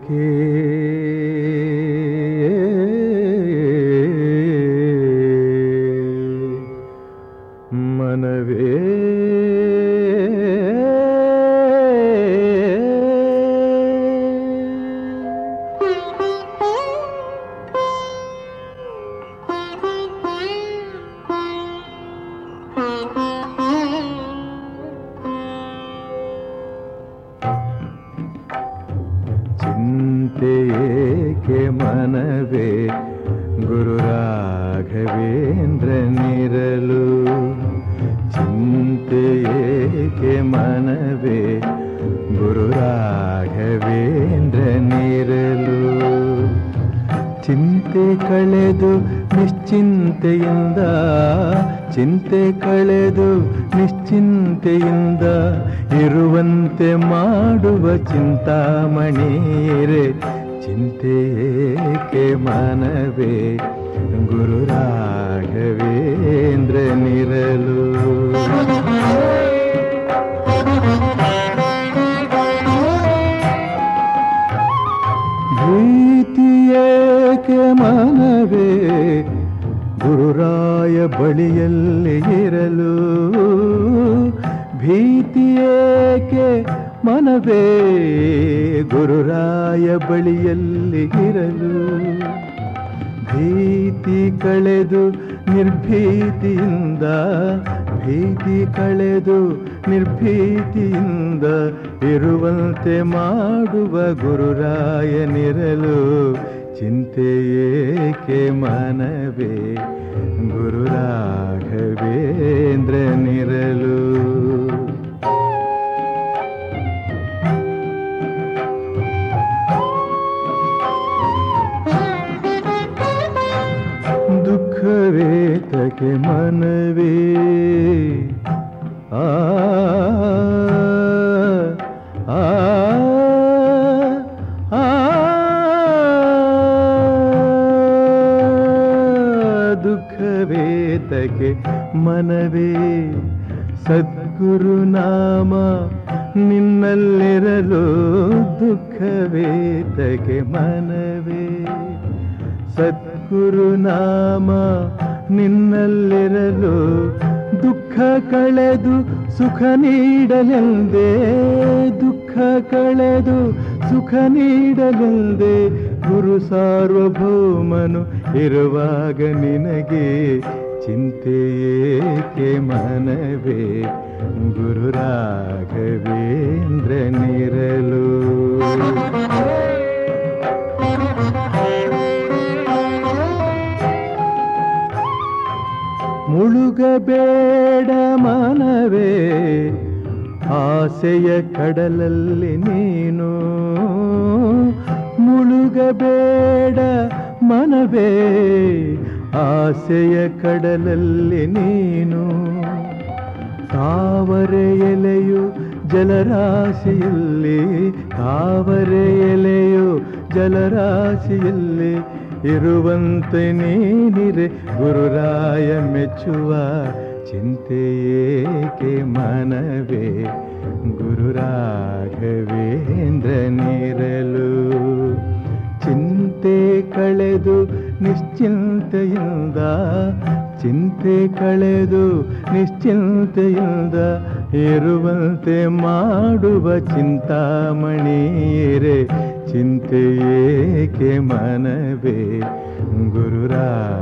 ಏಕೆ ಮನವೇ ಚಿಂತೆ ಏಕೆ ಮನವೇ ಗುರು ರಾಘವೇಂದ್ರನಿರಲು ಚಿಂತೆ ಏಕೆ ಮನವೇ ಗುರು ರಾಘವೇಂದ್ರನಿರಲು ಚಿಂತೆ ಕಳೆದು ನಿಶ್ಚಿಂತೆಯಿಂದ ಚಿಂತೆ ಕಳೆದು ನಿಶ್ಚಿಂತೆಯಿಂದ ಇರುವಂತೆ ಮಾಡುವ ಚಿಂತಾಮಣಿಯರೆ ಚಿಂತೆ ಏಕೆ ಮನವೇ ಗುರು ರಾಘವೇಂದ್ರನಿರಲು ಭೀತಿಯೇಕೆ ಮನವೇ ಗುರುರಾಯ ಬಳಿಯಲ್ಲಿ ಇರಲು ಭೀತಿಯೇಕೆ ಮನವೇ ಗುರುರಾಯ ಬಳಿಯಲ್ಲಿ ಇರಲು ಭೀತಿ ಕಳೆದು ನಿರ್ಭೀತಿಯಿಂದ ಭೀತಿ ಕಳೆದು ನಿರ್ಭೀತಿಯಿಂದ ಇರುವಂತೆ ಮಾಡುವ ಗುರುರಾಯನಿರಲು ಚಿಂತೆ ಏಕೆ ಮನವೇ ಗುರು ರಾಘವೇಂದ್ರನಿರಲು ದುಃಖವೇತಕ್ಕೆ ಮನವೇ ಆ ಆ ಆ ದುಃಖವೇತಕ್ಕೆ ಮನವೇ ಸದ್ಗುರು ನಾಮ ನಿನ್ನಲ್ಲಿರಲು ದುಃಖವೇತಕ್ಕೆ ಮನವೇ ಸದ್ಗುರು ನಾಮ ನಿನ್ನಲ್ಲಿರಲು ದುಃಖ ಕಳೆದು ಸುಖ ನೀಡಲೆಂದೇ ದುಃಖ ಕಳೆದು ಸುಖ ನೀಡಲೆಂದೇ ಗುರು ಸಾರ್ವಭೌಮನು ಇರುವಾಗ ನಿನಗೆ ಚಿಂತೆ ಏಕೆ ಮನವೇ ಗುರು ರಾಘವೇಂದ್ರನಿರಲು ಮುಳುಗಬೇಡ ಮನವೇ ಆಸೆಯ ಕಡಲಲ್ಲಿ ನೀನು ಮುಳುಗಬೇಡ ಮನವೇ ಆಸೆಯ ಕಡಲಲ್ಲಿ ನೀನು ತಾವರೆ ಎಲೆಯು ಜಲರಾಶಿಯಲ್ಲಿ ತಾವರೆ ಎಲೆಯು ಜಲರಾಶಿಯಲ್ಲಿ ಇರುವಂತೆ ನೀನಿರೆ ಗುರುರಾಯ ಮೆಚ್ಚುವ ಚಿಂತೆ ಏಕೆ ಮನವೇ ಗುರು ರಾಘವೇಂದ್ರನಿರಲು ಚಿಂತೆ ಕಳೆದು ನಿಶ್ಚಿಂತೆಯಿಂದ ಚಿಂತೆ ಕಳೆದು ನಿಶ್ಚಿಂತೆಯಿಂದ ಇರುವಂತೆ ಮಾಡುವ ಚಿಂತಾಮಣಿಯರೆ ಚಿಂತೆ ಏಕೆ ಮನವೇ ಗುರು